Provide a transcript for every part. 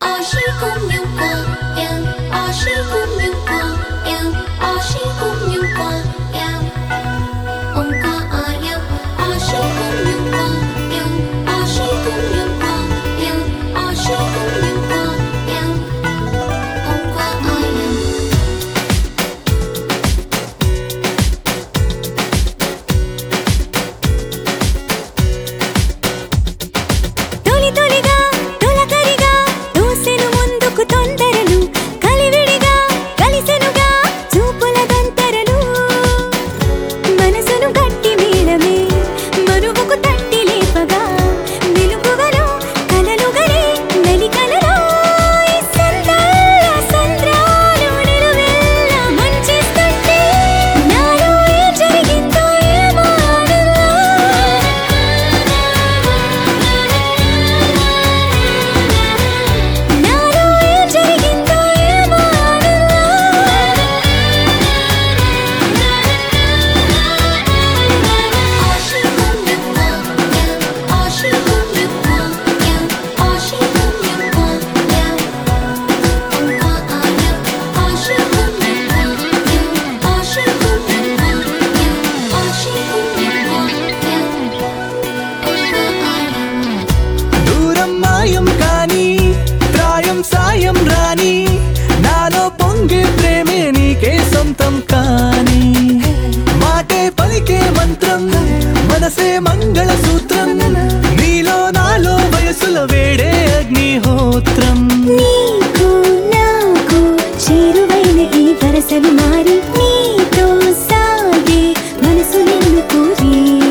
మనసే మంగళ సూత్రం నీలో నాలో వయసుల వేడే అగ్నిహోత్రం నీకు నాకు చేరువైన ఈ వరసలు మారి నీతో సాగే మనసు నిన్ను కోరి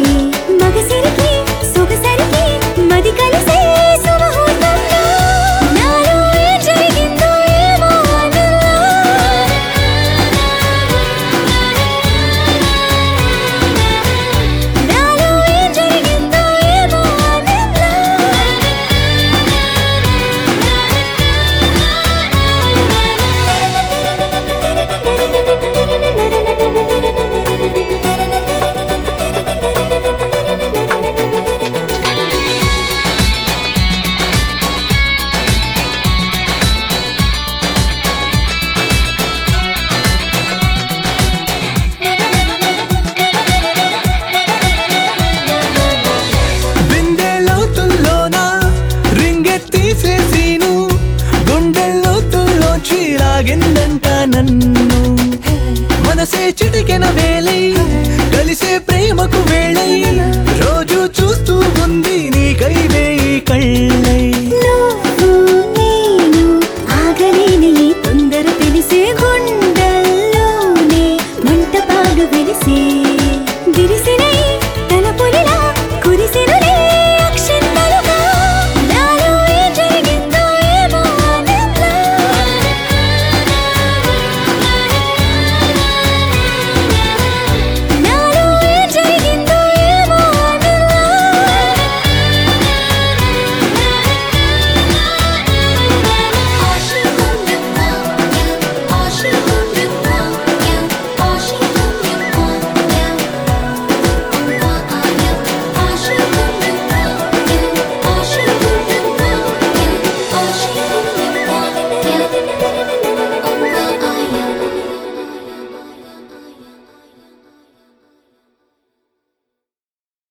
మగసిరికి సొగసరికి మది కలిసే సుముహూర్తంలో నాలో ఏం జరిగిందో ఏమో ఆనందం నాలో ఏం జరిగిందో ఏమో బిందెలోతుల్లోన రింగెత్తీసేసీను గుండెల్లోతుల్లోంచి లాగిందంట నన్ను మనసే చిటికెన వేలై కలిసే ప్రేమకు వేళై రోజు చూస్తూ